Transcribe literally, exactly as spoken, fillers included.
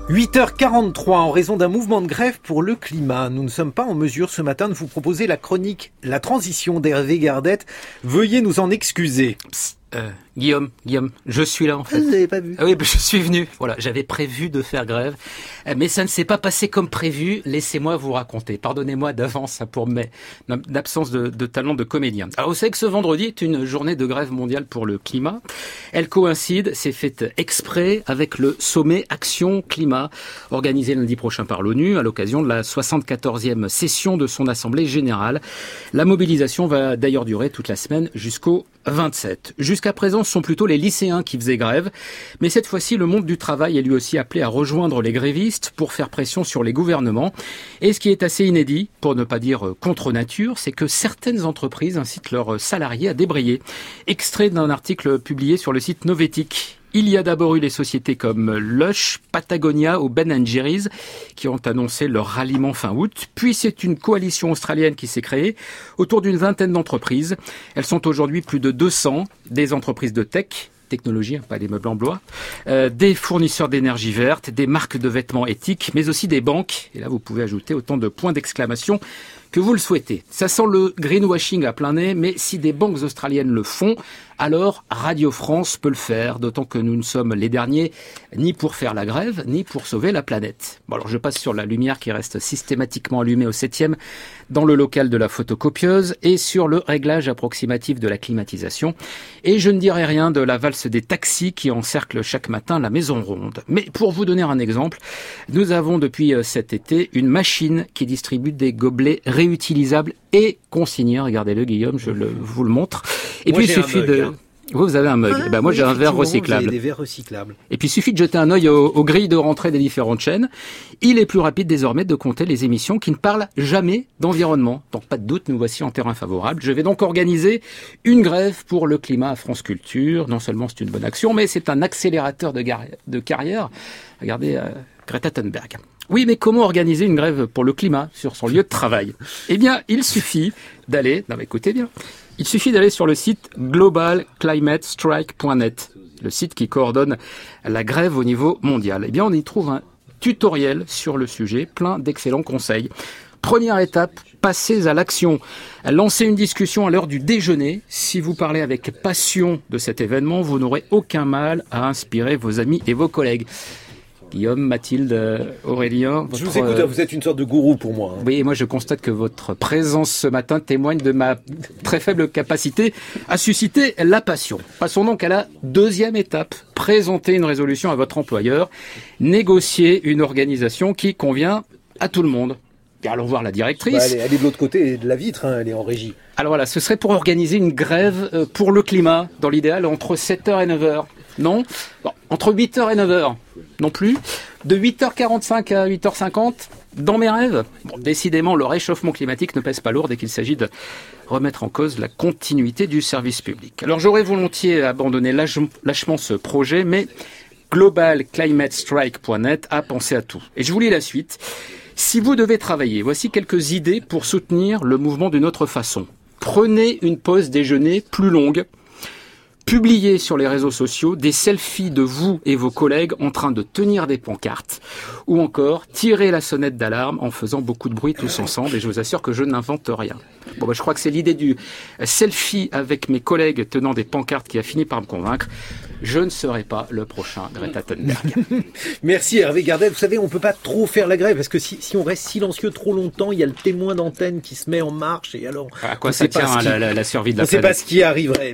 huit heures quarante-trois, en raison d'un mouvement de grève pour le climat. Nous ne sommes pas en mesure ce matin de vous proposer la chronique La transition d'Hervé Gardette. Veuillez nous en excuser. Psst, euh, Guillaume, Guillaume, je suis là en fait. Vous n'avez pas vu. Ah oui, je suis venu. Voilà, j'avais prévu de faire grève, mais ça ne s'est pas passé comme prévu. Laissez-moi vous raconter. Pardonnez-moi d'avance pour mes l'absence de, de talent de comédien. Alors, vous savez que ce vendredi est une journée de grève mondiale pour le climat. Elle coïncide, c'est fait exprès, avec le sommet Action Climat, organisé lundi prochain par l'ONU à l'occasion de la soixante-quatorzième session de son Assemblée Générale. La mobilisation va d'ailleurs durer toute la semaine jusqu'au vingt-sept. Jusqu'à présent, ce sont plutôt les lycéens qui faisaient grève. Mais cette fois-ci, le monde du travail est lui aussi appelé à rejoindre les grévistes pour faire pression sur les gouvernements. Et ce qui est assez inédit, pour ne pas dire contre nature, c'est que certaines entreprises incitent leurs salariés à débrayer. Extrait d'un article publié sur le site Novetic. Il y a d'abord eu les sociétés comme Lush, Patagonia ou Ben and Jerry's qui ont annoncé leur ralliement fin août. Puis c'est une coalition australienne qui s'est créée autour d'une vingtaine d'entreprises. Elles sont aujourd'hui plus de deux cents, des entreprises de tech, technologie, pas des meubles en bois, euh, des fournisseurs d'énergie verte, des marques de vêtements éthiques, mais aussi des banques. Et là, vous pouvez ajouter autant de points d'exclamation que vous le souhaitez. Ça sent le greenwashing à plein nez, mais si des banques australiennes le font, alors Radio France peut le faire, d'autant que nous ne sommes les derniers ni pour faire la grève, ni pour sauver la planète. Bon, alors je passe sur la lumière qui reste systématiquement allumée au septième dans le local de la photocopieuse et sur le réglage approximatif de la climatisation. Et je ne dirai rien de la valse des taxis qui encerclent chaque matin la maison ronde. Mais pour vous donner un exemple, nous avons depuis cet été une machine qui distribue des gobelets réutilisables et consignés. Regardez-le, Guillaume, je le, vous le montre. Et moi, puis il suffit de... Hein. Vous, vous avez un mug. Ah, eh ben, moi, oui, j'ai un verre recyclable. Vous avez des verres recyclables. Et puis, il suffit de jeter un œil aux, aux grilles de rentrée des différentes chaînes. Il est plus rapide désormais de compter les émissions qui ne parlent jamais d'environnement. Donc, pas de doute, nous voici en terrain favorable. Je vais donc organiser une grève pour le climat à France Culture. Non seulement c'est une bonne action, mais c'est un accélérateur de, gar- de carrière. Regardez euh, Greta Thunberg. Oui, mais comment organiser une grève pour le climat sur son lieu de travail ? Eh bien, il suffit d'aller... Non, mais écoutez bien. Il suffit d'aller sur le site global climate strike point net, le site qui coordonne la grève au niveau mondial. Eh bien, on y trouve un tutoriel sur le sujet, plein d'excellents conseils. Première étape, passez à l'action. Lancez une discussion à l'heure du déjeuner. Si vous parlez avec passion de cet événement, vous n'aurez aucun mal à inspirer vos amis et vos collègues. Guillaume, Mathilde, Aurélien... Votre... Je vous écoute, vous êtes une sorte de gourou pour moi. Hein. Oui, et moi je constate que votre présence ce matin témoigne de ma très faible capacité à susciter la passion. Passons donc à la deuxième étape. Présenter une résolution à votre employeur. Négocier une organisation qui convient à tout le monde. Et allons voir la directrice. Bah, elle, est, elle est de l'autre côté de la vitre, hein, elle est en régie. Alors voilà, ce serait pour organiser une grève pour le climat, dans l'idéal entre sept heures et neuf heures. Non, bon, entre huit heures et neuf heures, non plus. De huit heures quarante-cinq à huit heures cinquante, dans mes rêves. Bon, décidément, le réchauffement climatique ne pèse pas lourd dès qu'il s'agit de remettre en cause la continuité du service public. Alors j'aurais volontiers abandonné lâche, lâchement ce projet, mais global climate strike point net a pensé à tout. Et je vous lis la suite. Si vous devez travailler, voici quelques idées pour soutenir le mouvement d'une autre façon. Prenez une pause déjeuner plus longue. Publiez sur les réseaux sociaux des selfies de vous et vos collègues en train de tenir des pancartes. Ou encore, tirez la sonnette d'alarme en faisant beaucoup de bruit tous ensemble. Et je vous assure que je n'invente rien. Bon, bah, je crois que c'est l'idée du selfie avec mes collègues tenant des pancartes qui a fini par me convaincre. Je ne serai pas le prochain Greta Thunberg. Merci Hervé Gardette. Vous savez, on ne peut pas trop faire la grève parce que si, si on reste silencieux trop longtemps, il y a le témoin d'antenne qui se met en marche et alors... À quoi ça tient, qui, la, la, la survie de la planète ? On ne sait pas ce qui arriverait.